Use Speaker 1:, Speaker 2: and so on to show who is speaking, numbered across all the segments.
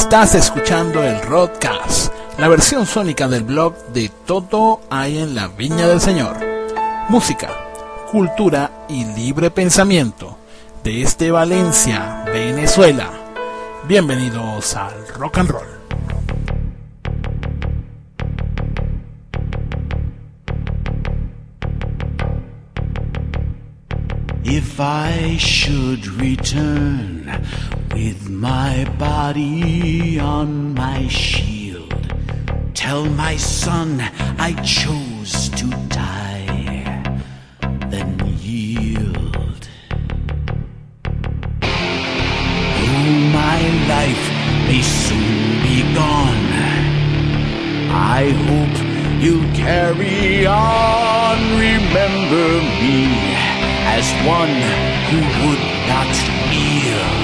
Speaker 1: Estás escuchando el Rodcast, la versión sónica del blog de Todo hay en la Viña del Señor. Música, cultura y libre pensamiento desde Valencia, Venezuela. Bienvenidos al Rock and Roll.
Speaker 2: If I should return with my body on my shield, tell my son I chose to die, then yield. Though my life may soon be gone, I hope you'll carry on. Remember me as one who would not kneel.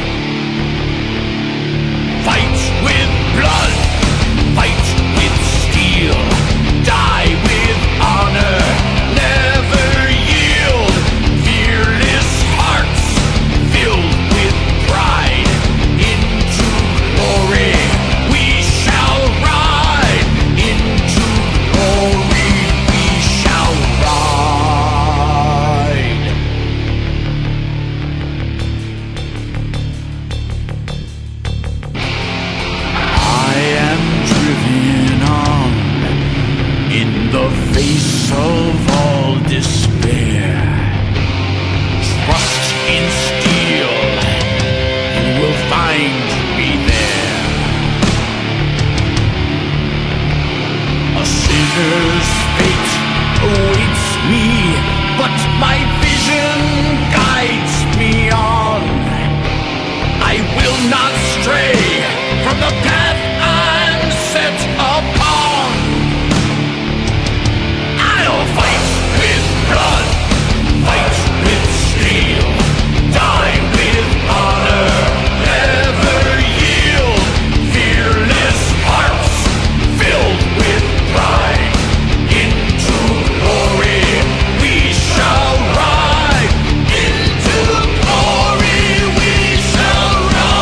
Speaker 2: Fight with blood, fight with steel, die with honor, never yield. Fearless hearts filled with pride, into glory we shall ride, into glory we shall ride. The face of all despair, trust in steel, you will find me there. A sinner's fate awaits me, but my vision guides me on. I will not stray from the path I'm set upon. Fight with blood, fight with steel, die with honor, never yield. Fearless hearts filled with pride, into glory we shall ride, into glory we shall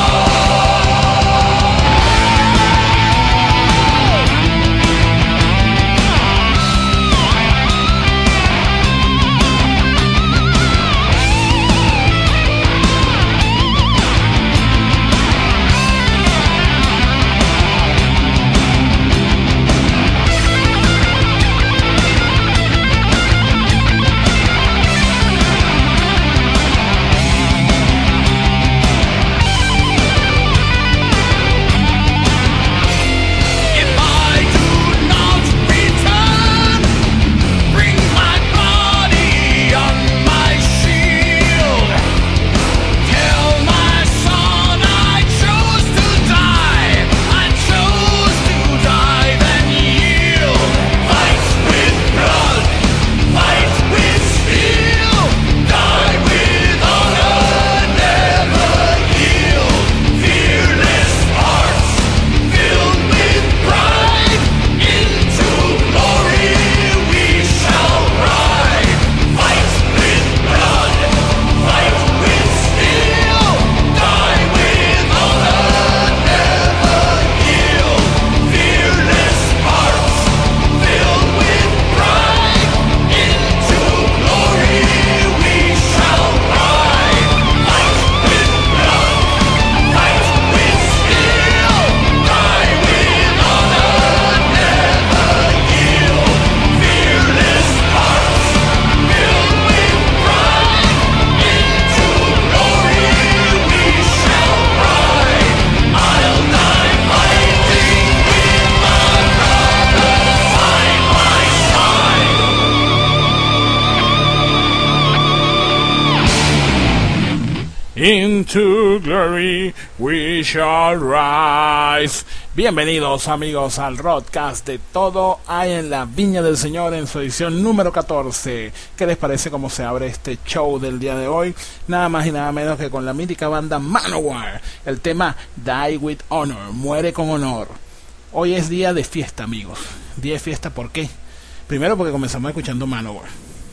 Speaker 1: Into glory we shall rise. Bienvenidos amigos al Rodcast de Todo hay en la Viña del Señor en su edición número 14. ¿Qué les parece cómo se abre este show del día de hoy? Nada más y nada menos que con la mítica banda Manowar. El tema Die With Honor, muere con honor. Hoy es día de fiesta amigos. Día de fiesta, ¿por qué? Primero porque comenzamos escuchando Manowar.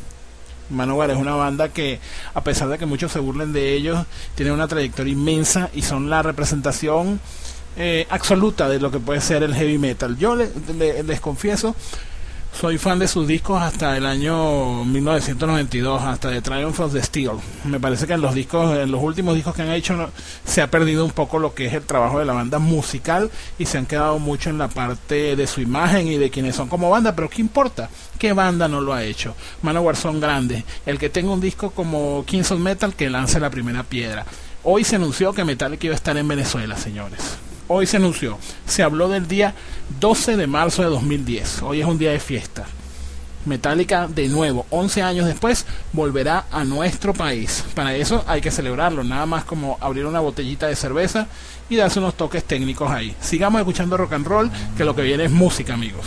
Speaker 1: Manowar es una banda que, a pesar de que muchos se burlen de ellos, tiene una trayectoria inmensa y son la representación absoluta de lo que puede ser el heavy metal. Yo les confieso, soy fan de sus discos hasta el año 1992, hasta The Triumph of the Steel. Me parece que en los últimos discos que han hecho, se ha perdido un poco lo que es el trabajo de la banda musical y se han quedado mucho en la parte de su imagen y de quienes son como banda. Pero ¿qué importa? ¿Qué banda no lo ha hecho? Manowar son grandes. El que tenga un disco como Kings of Metal, que lance la primera piedra. Hoy se anunció que Metallica iba a estar en Venezuela, señores. Hoy se anunció, se habló del día 12 de marzo de 2010. Hoy es un día de fiesta. Metallica, de nuevo, 11 años después, volverá a nuestro país. Para eso hay que celebrarlo, nada más como abrir una botellita de cerveza y darse unos toques técnicos ahí. Sigamos escuchando rock and roll, que lo que viene es música, amigos.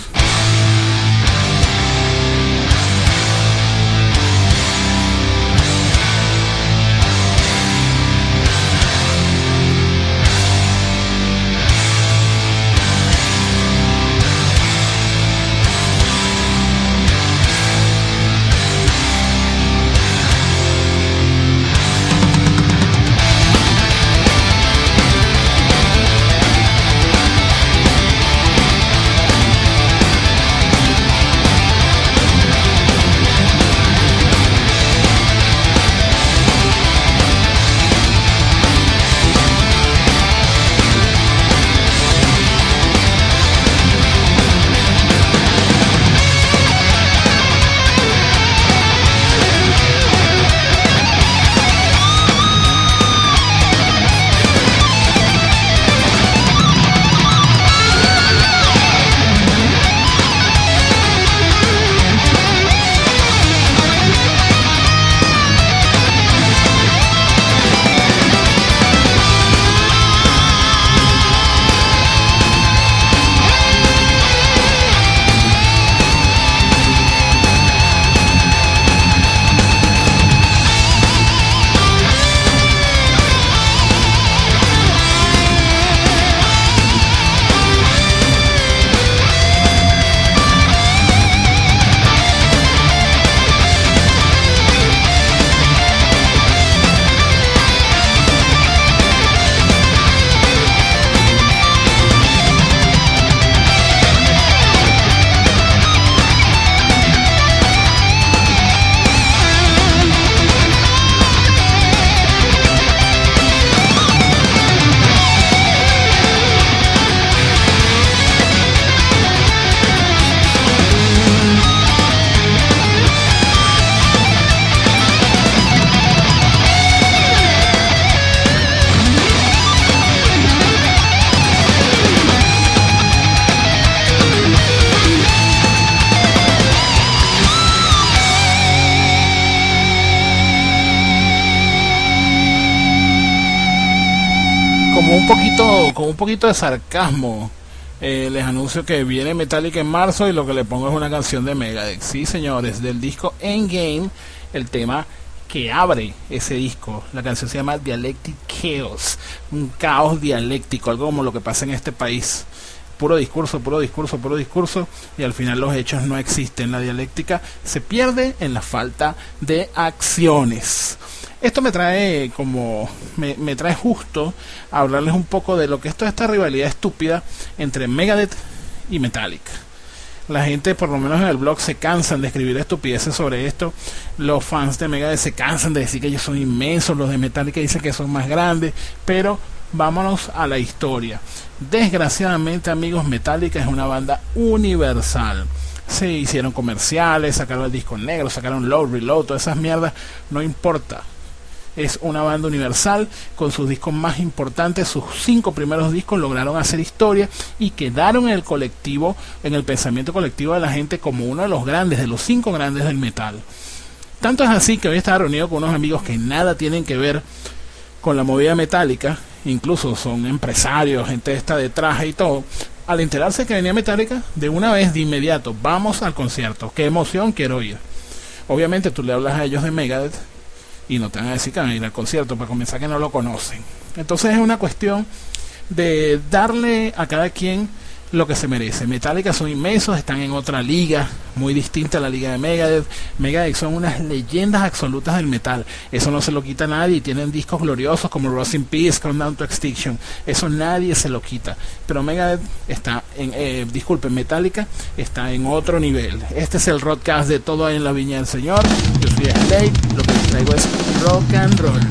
Speaker 1: Con un poquito de sarcasmo, les anuncio que viene Metallica en marzo y lo que le pongo es una canción de Megadeth. Sí, señores, del disco Endgame, el tema que abre ese disco. La canción se llama Dialectic Chaos, un caos dialéctico, algo como lo que pasa en este país. Puro discurso, puro discurso, puro discurso, y al final los hechos no existen. La dialéctica se pierde en la falta de acciones. Esto me trae me trae justo a hablarles un poco de lo que es toda esta rivalidad estúpida entre Megadeth y Metallica. La gente, por lo menos en el blog, se cansan de escribir estupideces sobre esto. Los fans de Megadeth se cansan de decir que ellos son inmensos. Los de Metallica dicen que son más grandes. Pero vámonos a la historia. Desgraciadamente, amigos, Metallica es una banda universal. Se hicieron comerciales, sacaron el disco negro, sacaron Load, Reload, todas esas mierdas. No importa. Es una banda universal con sus discos más importantes. Sus 5 primeros discos lograron hacer historia y quedaron en el colectivo, en el pensamiento colectivo de la gente, como uno de los grandes, de los 5 grandes del metal. Tanto es así que hoy estaba reunido con unos amigos que nada tienen que ver con la movida metálica, incluso son empresarios, gente esta de traje y todo. Al enterarse que venía Metallica, de una vez, de inmediato, vamos al concierto, qué emoción, quiero ir. Obviamente tú le hablas a ellos de Megadeth y no te van a decir que van a ir al concierto, para comenzar, que no lo conocen. Entonces es una cuestión de darle a cada quien lo que se merece. Metallica son inmensos, están en otra liga muy distinta a la liga de Megadeth. Megadeth son unas leyendas absolutas del metal, eso no se lo quita a nadie, y tienen discos gloriosos como Rust in Peace, Countdown to Extinction, eso nadie se lo quita, pero Megadeth está en, Metallica está en otro nivel. Este es el Rodcast de Todo Hay en la Viña del Señor. Yo soy Slade, lo que les traigo es rock and roll.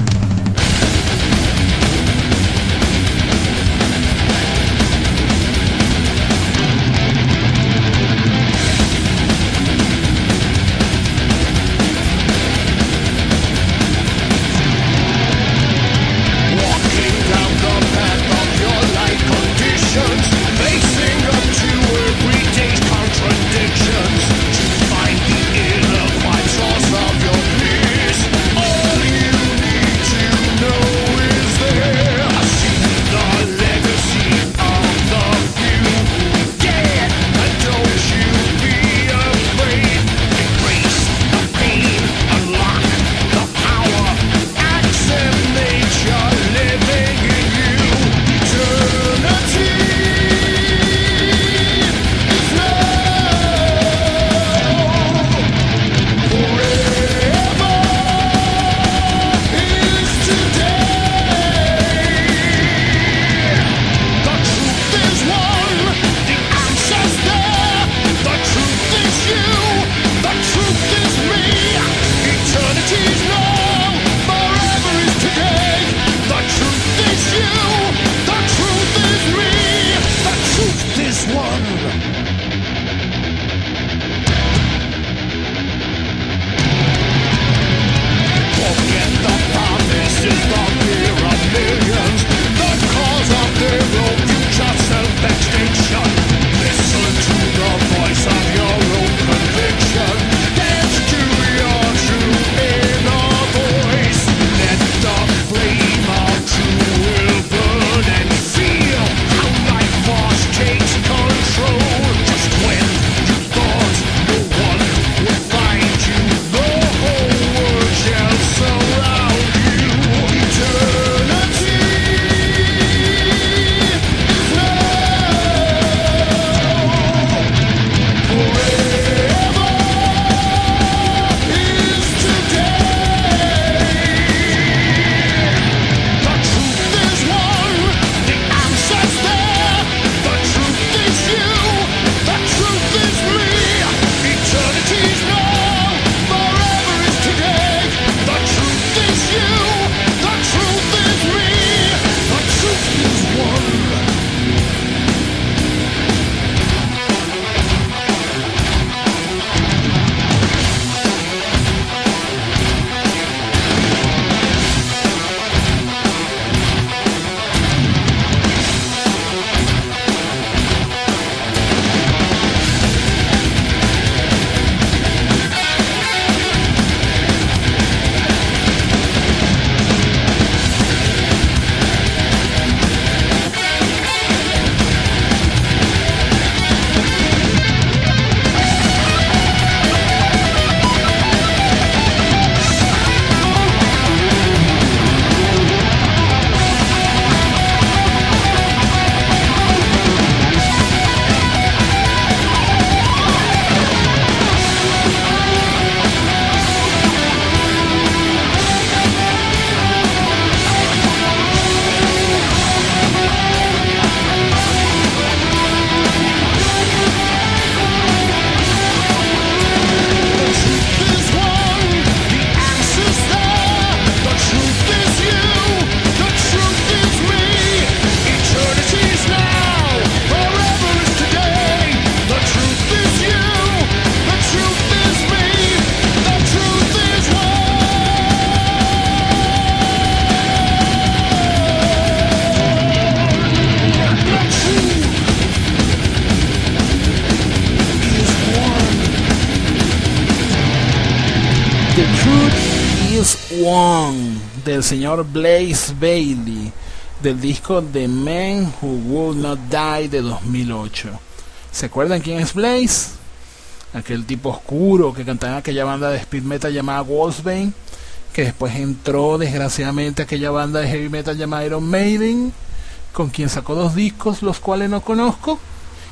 Speaker 1: One del señor Blaze Bayley, del disco The Man Who Would Not Die de 2008. ¿Se acuerdan quién es Blaze? Aquel tipo oscuro que cantaba en aquella banda de speed metal llamada Wolfsbane, que después entró desgraciadamente a aquella banda de heavy metal llamada Iron Maiden, con quien sacó 2 discos, los cuales no conozco,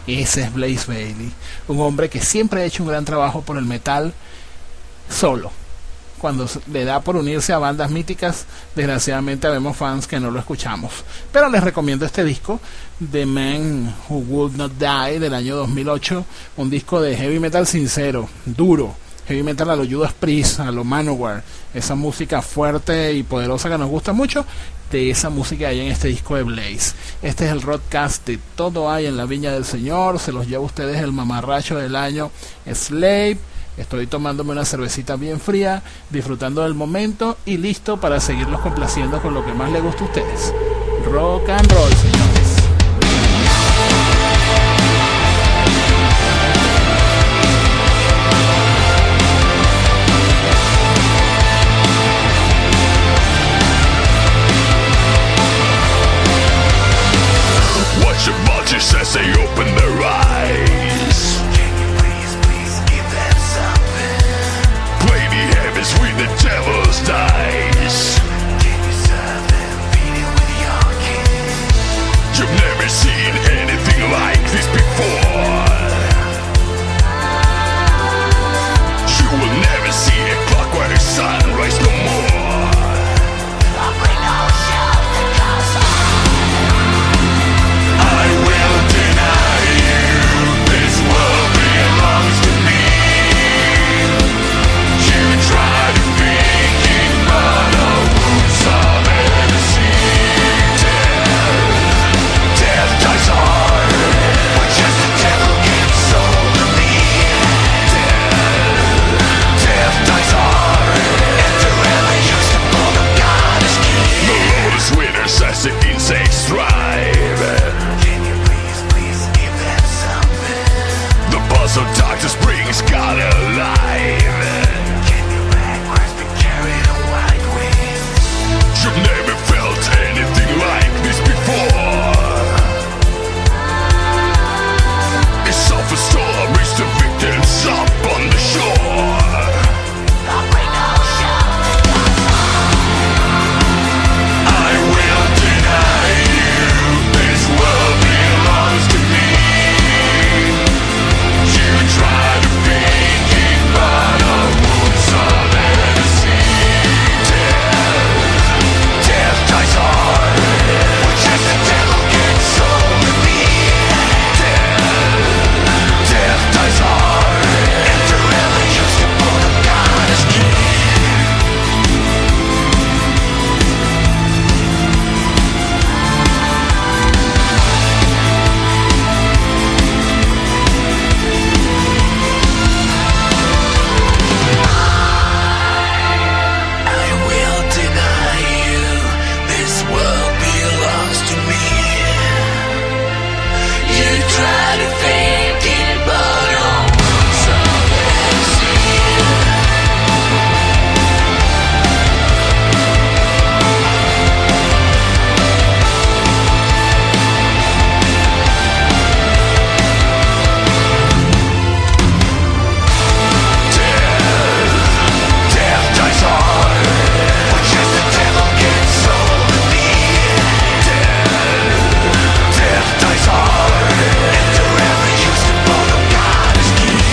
Speaker 1: Ese es Blaze Bayley, un hombre que siempre ha hecho un gran trabajo por el metal solo. Cuando le da por unirse a bandas míticas, desgraciadamente vemos fans que no lo escuchamos. Pero les recomiendo este disco, The Man Who Would Not Die, del año 2008, un disco de heavy metal sincero, duro, heavy metal a lo Judas Priest, a lo Manowar, esa música fuerte y poderosa que nos gusta mucho. De esa música hay en este disco de Blaze. Este es el Rodcast de Todo Hay en la Viña del Señor. Se los lleva a ustedes el mamarracho del año, Slave. Estoy tomándome una cervecita bien fría, disfrutando del momento y listo para seguirlos complaciendo con lo que más les gusta a ustedes. Rock and roll, señores.
Speaker 2: Watch the vultures as they open their eyes. With the devil's dice. Can you serve them, feed it with your king? You've never seen anything like this before. You will never see a clockwork sunrise no more. I'll bring no shelter, 'cause I will deny you. This world belongs to me. You try to think it, but our wounds are never seen. Death dies hard, but just the devil gets hold of me. Death dies hard, and forever used to pull the God is king. The Lord is winners as the insects thrive. Can you please give them something? The buzz of darkness brings God alive. You've never felt anything like this before. It's off a storm, reach the victims up on the shore. I'll bring no shelter, 'cause I will deny you. This world belongs to me. You try to think it, but our wounds are never seen. Death dies hard, but just the devil gets hold of me. Death dies hard, and forever used to pull the God is king. I will deny you. This world belongs to me. You try to fake it, but your wounds are never seen. Death dies hard, but just the devil gets hold of me. Death dies hard, and forever used to pull the God is king.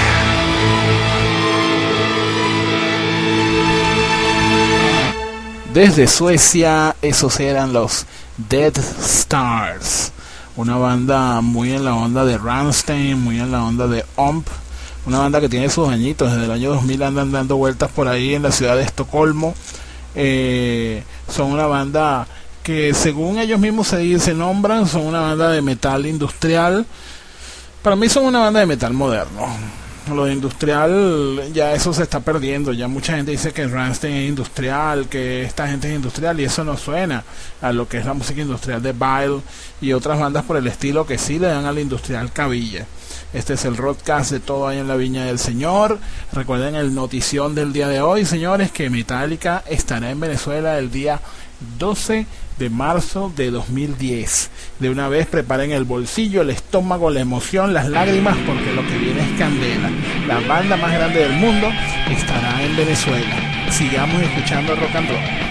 Speaker 1: Desde Suecia, esos eran los Dead Stars, una banda muy en la onda de Rammstein, muy en la onda de Omp, una banda que tiene sus añitos, desde el año 2000 andan dando vueltas por ahí en la ciudad de Estocolmo. Son una banda que, según ellos mismos se nombran, son una banda de metal industrial. Para mí son una banda de metal moderno. Lo de industrial, ya eso se está perdiendo. Ya mucha gente dice que Rammstein es industrial, que esta gente es industrial, y eso no suena a lo que es la música industrial de Bile y otras bandas por el estilo que sí le dan a la industrial cabilla. Este es el Rodcast de Todo Hay en la Viña del Señor. Recuerden el notición del día de hoy, señores, que Metallica estará en Venezuela el día 12 de marzo de 2010. De una vez preparen el bolsillo, el estómago, la emoción, las lágrimas, porque lo que viene es candela. La banda más grande del mundo estará en Venezuela. Sigamos escuchando rock and roll.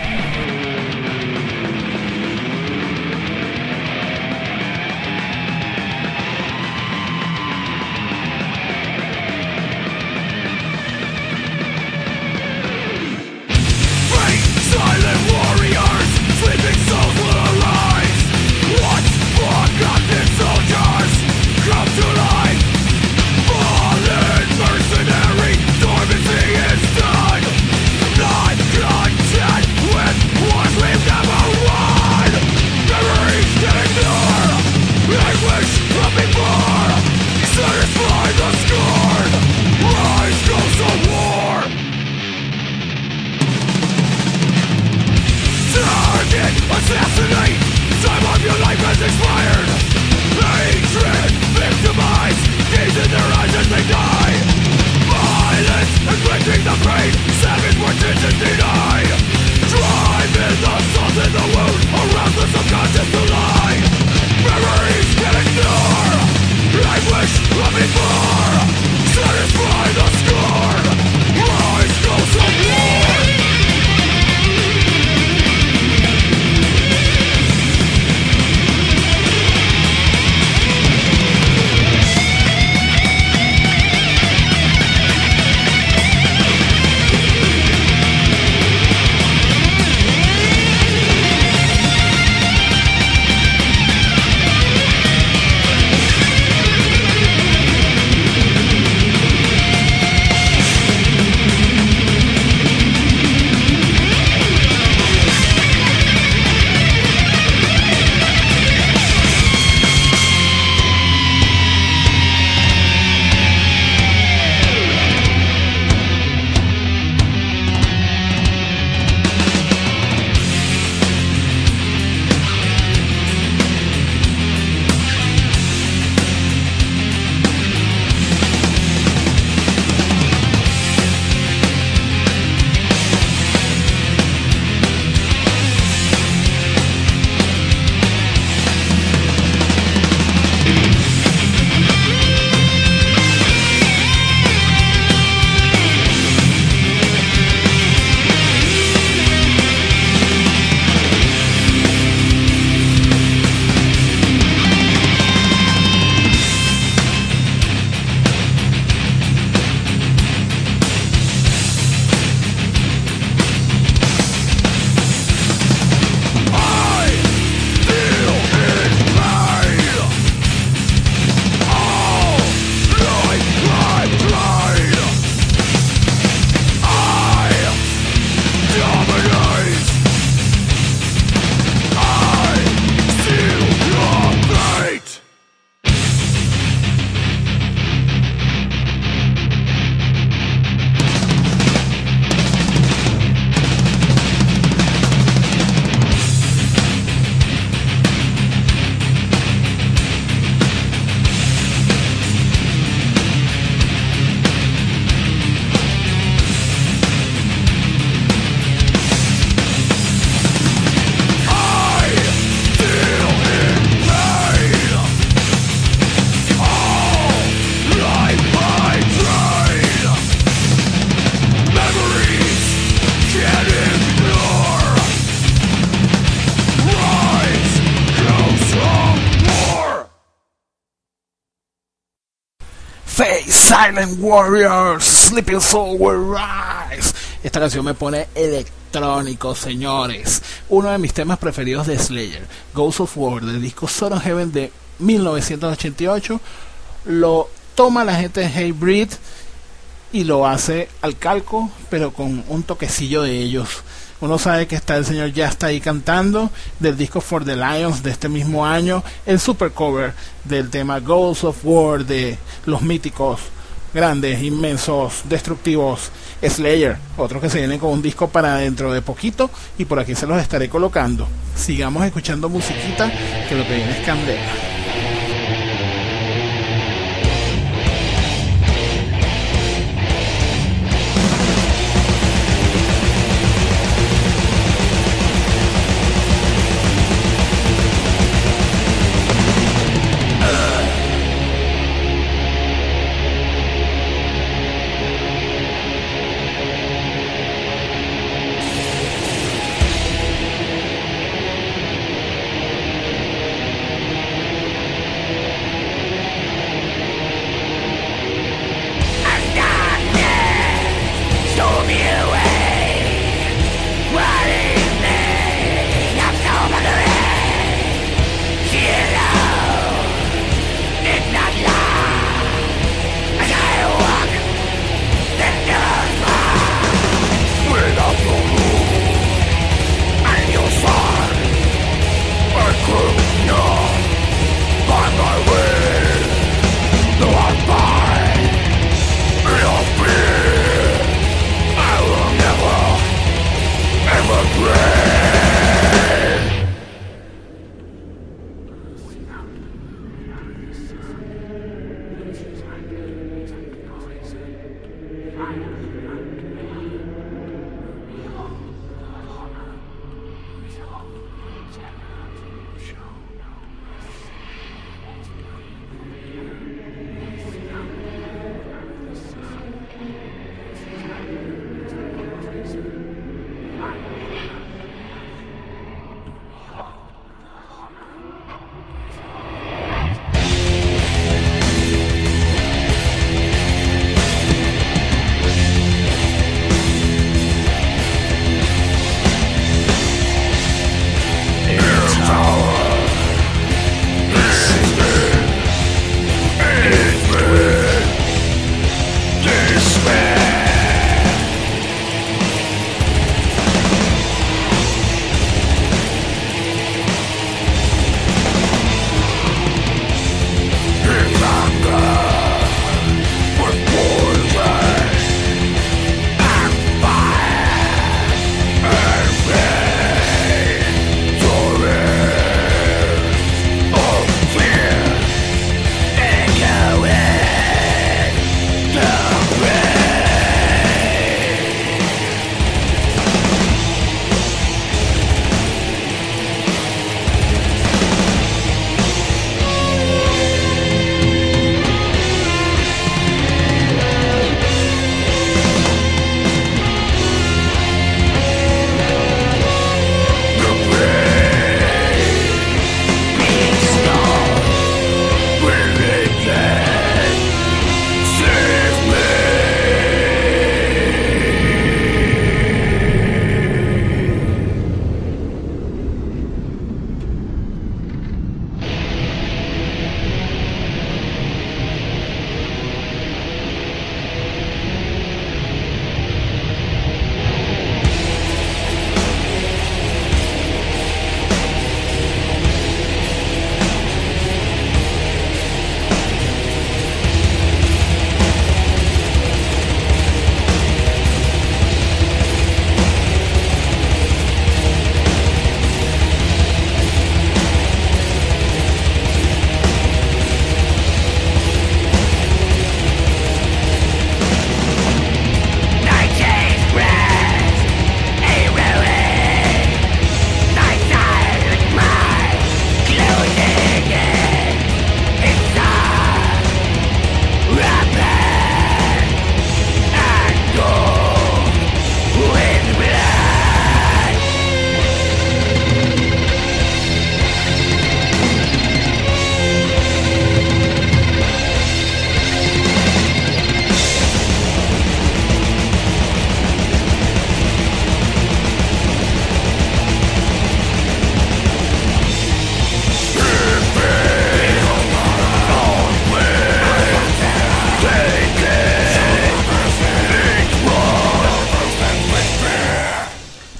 Speaker 1: Face Silent Warriors, Sleeping Soul Will Rise. Esta canción me pone electrónico, señores. Uno de mis temas preferidos de Slayer, Ghosts of War, del disco Sword of Heaven de 1988. Lo toma la gente de Hatebreed y lo hace al calco, pero con un toquecillo de ellos. Uno sabe que el señor ya está ahí cantando del disco For the Lions de este mismo año, el super cover del tema Ghosts of War de los míticos, grandes, inmensos, destructivos Slayer. Otros que se vienen con un disco para dentro de poquito y por aquí se los estaré colocando. Sigamos escuchando musiquita, que lo que viene es candela.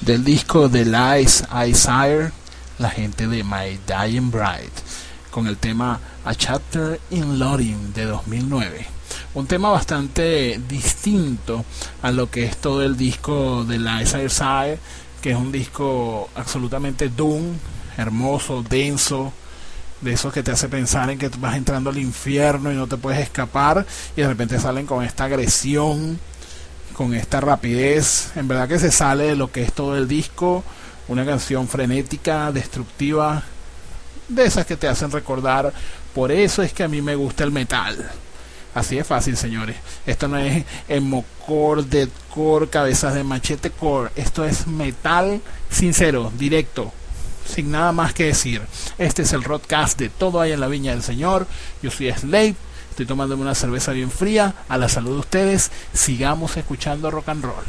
Speaker 1: del disco The Lies I Sire, la gente de My Dying Bride, con el tema A Chapter in Loading de 2009. Un tema bastante distinto a lo que es todo el disco de Lies I Sire, que es un disco absolutamente doom, hermoso, denso, de esos que te hace pensar en que vas entrando al infierno y no te puedes escapar, y de repente salen con esta agresión, con esta rapidez. En verdad que se sale de lo que es todo el disco, una canción frenética, destructiva, de esas que te hacen recordar. Por eso es que a mí me gusta el metal. Así es fácil, señores. Esto no es emocore, deathcore, cabezas de machete core. Esto es metal sincero, directo, sin nada más que decir. Este es el Rodcast de Todo Hay en la Viña del Señor. Yo soy Slave. Estoy tomándome una cerveza bien fría. A la salud de ustedes. Sigamos escuchando rock and roll.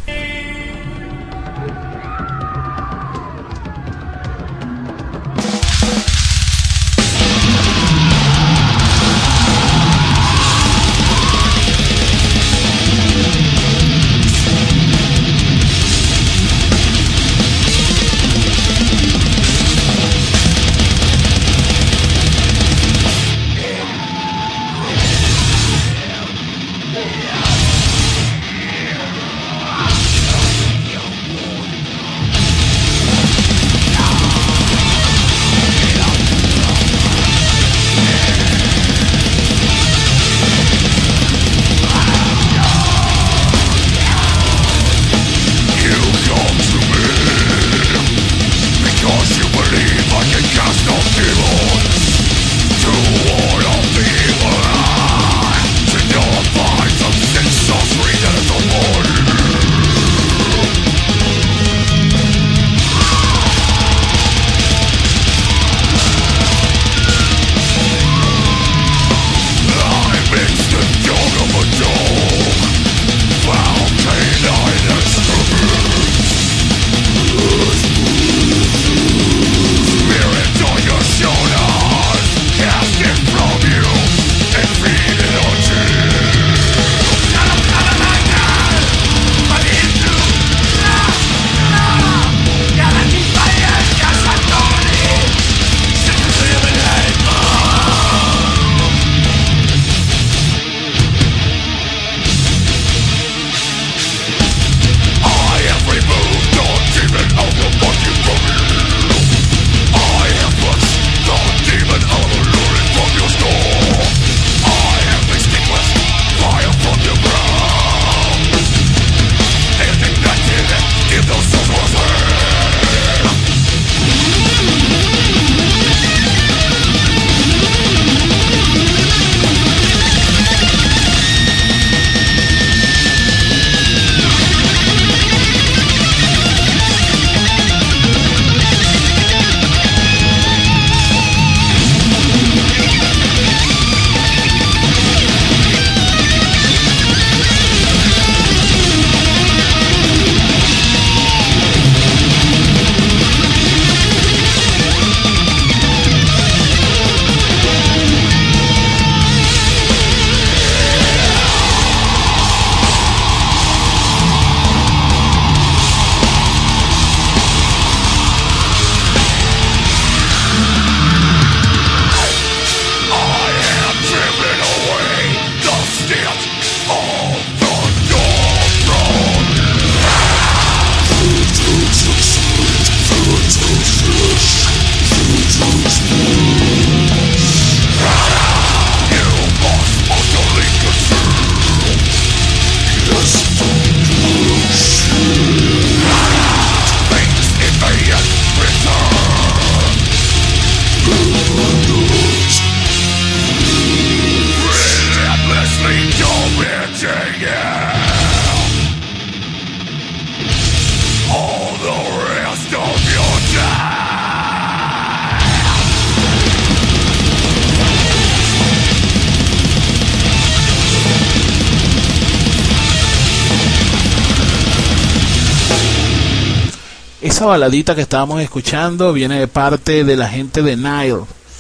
Speaker 1: Esa baladita que estábamos escuchando viene de parte de la gente de Nile.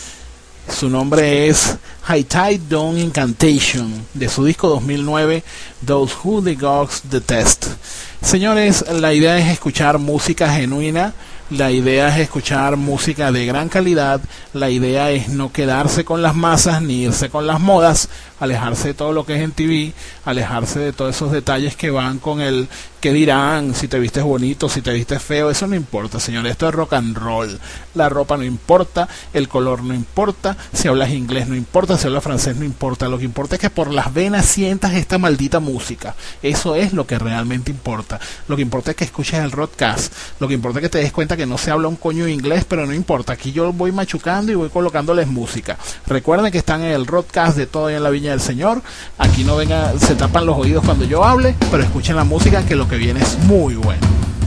Speaker 1: Su nombre es High Tide Dawn Incantation, de su disco 2009 Those Who the Gods Detest. Señores, la idea es escuchar música genuina, la idea es escuchar música de gran calidad, la idea es no quedarse con las masas ni irse con las modas, alejarse de todo lo que es en TV, alejarse de todos esos detalles que van con el que dirán, si te vistes bonito, si te vistes feo, eso no importa, señores, esto es rock and roll. La ropa no importa, el color no importa, si hablas inglés no importa, si hablas francés no importa, lo que importa es que por las venas sientas esta maldita música. Eso es lo que realmente importa. Lo que importa es que escuches el Rodcast, lo que importa es que te des cuenta que no se habla un coño de inglés, pero no importa, aquí yo voy machucando y voy colocándoles música. Recuerden que están en el Rodcast de Todo en la Viña del Señor. Aquí no venga, se tapan los oídos cuando yo hable, pero escuchen la música, que lo que viene es muy bueno.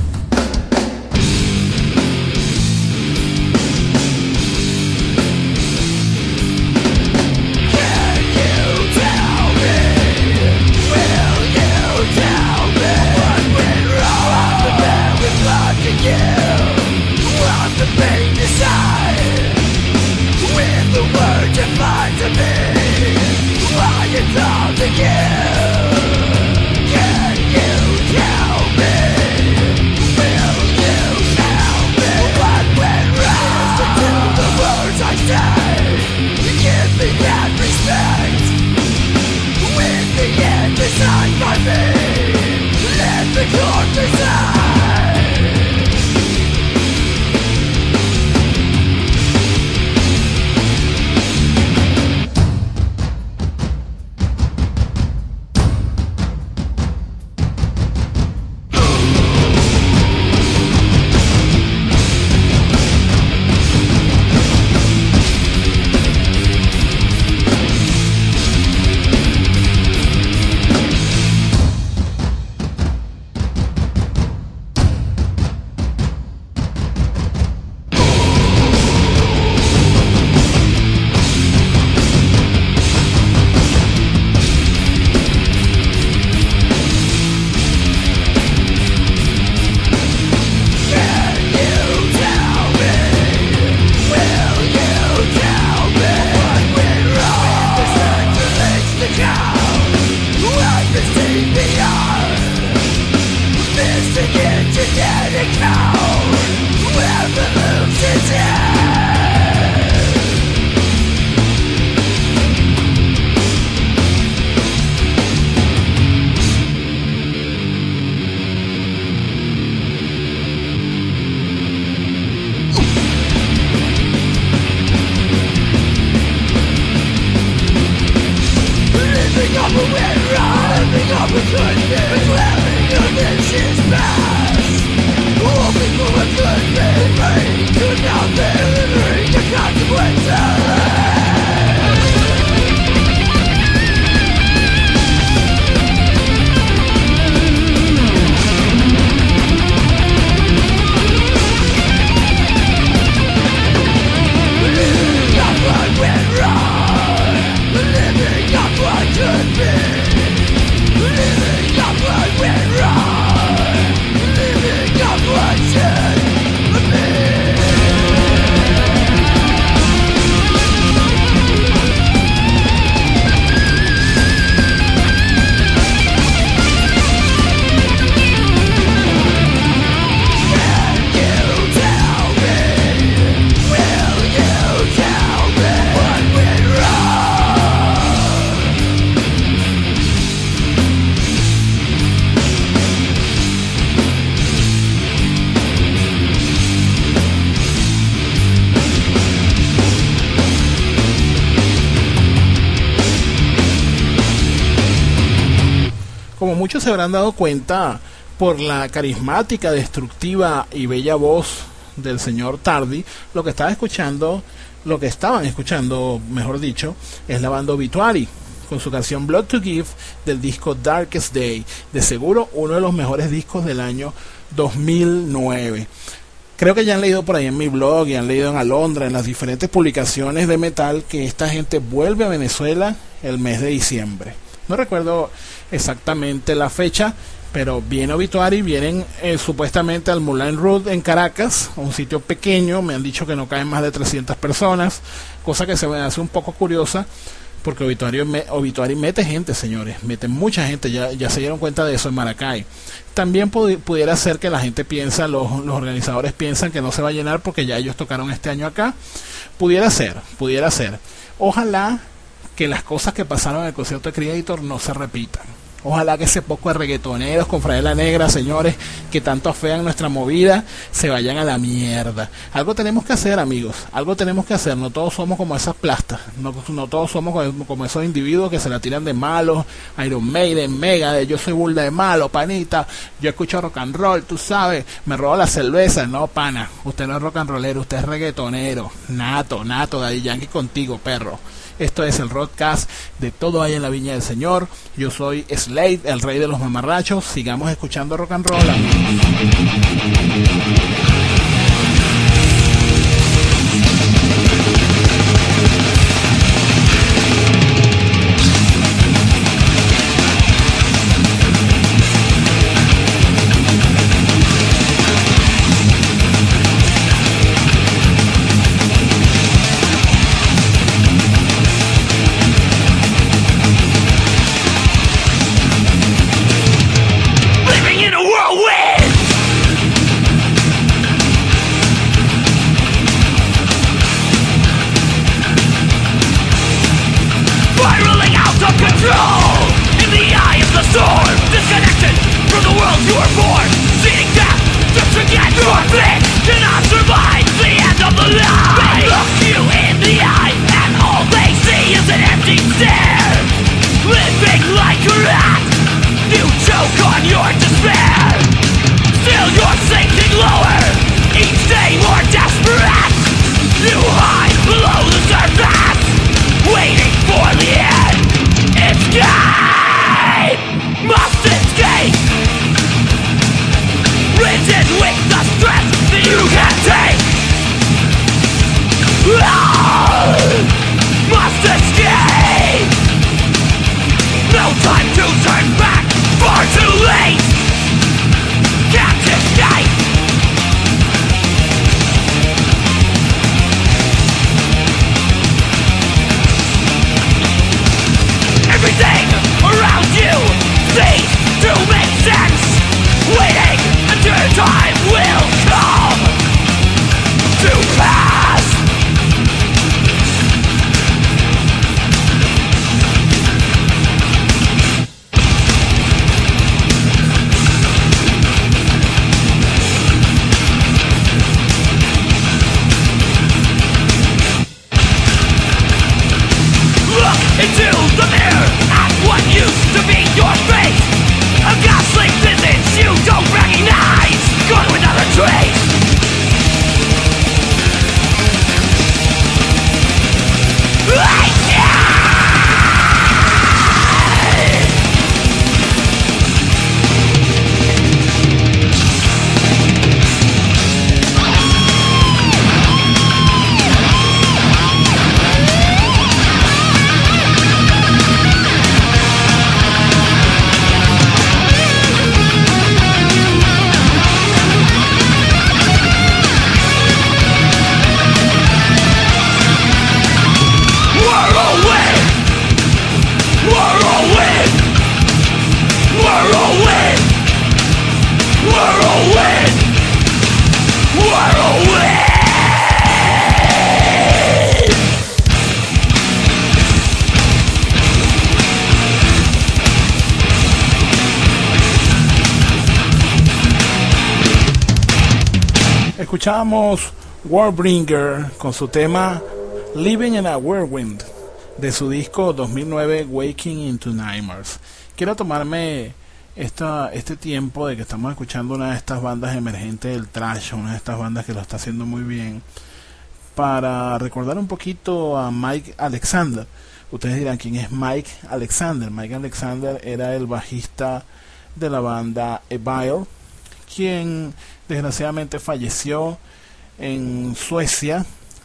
Speaker 1: Como muchos se habrán dado cuenta por la carismática, destructiva y bella voz del señor Tardy, lo que estaban escuchando, mejor dicho, es la banda Obituary, con su canción Blood to Give del disco Darkest Day, de seguro uno de los mejores discos del año 2009. Creo que ya han leído por ahí en mi blog y han leído en Alondra, en las diferentes publicaciones de metal, que esta gente vuelve a Venezuela el mes de diciembre. No recuerdo exactamente la fecha, pero viene Obituary, vienen supuestamente al Moulin Rouge en Caracas, un sitio pequeño, me han dicho que no caen más de 300 personas, cosa que se me hace un poco curiosa, porque Obituary mete gente, señores, mete mucha gente, ya se dieron cuenta de eso en Maracay. También pudiera ser que la gente piensa, los organizadores piensan que no se va a llenar porque ya ellos tocaron este año acá. Pudiera ser. Ojalá que las cosas que pasaron en el concierto de Creator no se repitan. Ojalá que ese poco de reggaetoneros con Franela Negra, señores, que tanto afean nuestra movida, se vayan a la mierda. Algo tenemos que hacer, amigos. Algo tenemos que hacer. No todos somos como esas plastas. No todos somos como esos individuos que se la tiran de malos. Iron Maiden, Mega, de yo soy burda de malo, panita. Yo escucho rock and roll, tú sabes. Me robo la cerveza. No, pana. Usted no es rock and rollero, usted es reggaetonero. Nato, Daddy Yankee contigo, perro. Esto es el Rodcast de Todo Hay en la Viña del Señor. Yo soy Slade, el rey de los mamarrachos. Sigamos escuchando rock and roll, amigos. Escuchamos Warbringer con su tema Living in a Whirlwind de su disco 2009 Waking into Nightmares. Quiero tomarme este tiempo de que estamos escuchando una de estas bandas emergentes del thrash, una de estas bandas que lo está haciendo muy bien, para recordar un poquito a Mike Alexander. Ustedes dirán, ¿quién es Mike Alexander? Mike Alexander era el bajista de la banda Evil, quien desgraciadamente falleció en Suecia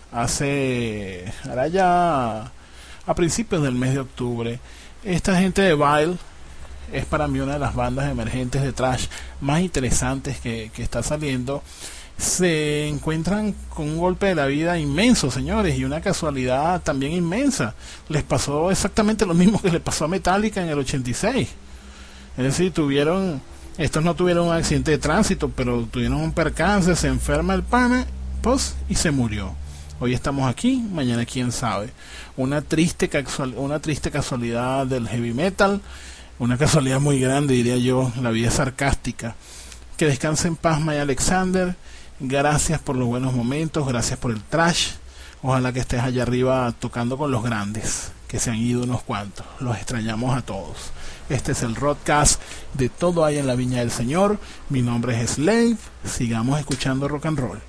Speaker 1: ahora ya a principios del mes de octubre. Esta gente de Evil es para mí una de las bandas emergentes de thrash más interesantes que está saliendo. se encuentran con un golpe de la vida inmenso, señores, y una casualidad también inmensa. Les pasó exactamente lo mismo que le pasó a Metallica en el 86. Es decir, estos no tuvieron un accidente de tránsito, pero tuvieron un percance, se enferma el pana, pues, y se murió. Hoy estamos aquí, mañana quién sabe. Una triste casualidad del heavy metal, una casualidad muy grande, diría yo. La vida es sarcástica. Que descanse en paz, Maya Alexander. Gracias por los buenos momentos, gracias por el trash. Ojalá que estés allá arriba tocando con los grandes, que se han ido unos cuantos. Los extrañamos a todos. Este es el Rodcast de Todo Hay en la Viña del Señor. Mi nombre es Slave. Sigamos escuchando rock and roll.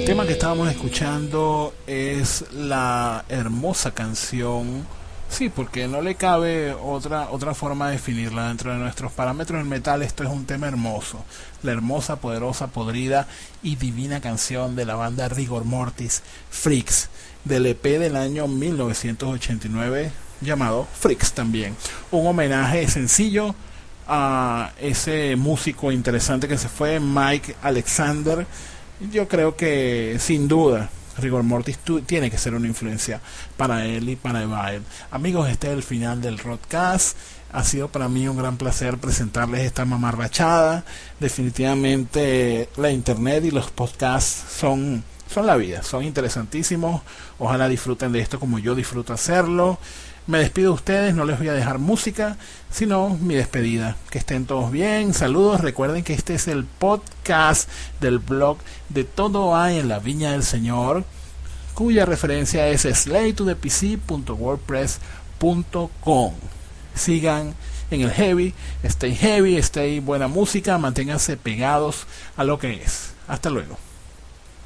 Speaker 1: tema que estábamos escuchando es la hermosa canción, sí, porque no le cabe otra forma de definirla dentro de nuestros parámetros del metal. Esto es un tema hermoso, la hermosa, poderosa, podrida y divina canción de la banda Rigor Mortis, Freaks, del EP del año 1989 llamado Freaks también, un homenaje sencillo a ese músico interesante que se fue, Mike Alexander. Yo creo que sin duda Rigor Mortis tiene que ser una influencia para él y para Evil. Amigos, este es el final del Rodcast. Ha sido para mí un gran placer presentarles esta mamarrachada. Definitivamente la internet y los podcasts son la vida, son interesantísimos. Ojalá disfruten de esto como yo disfruto hacerlo. Me despido de ustedes, no les voy a dejar música, sino mi despedida. Que estén todos bien, saludos. Recuerden que este es el podcast del blog de Todo Hay en la Viña del Señor, cuya referencia es slaytodepc.wordpress.com. Sigan en el heavy, stay buena música, manténganse pegados a lo que es. Hasta luego.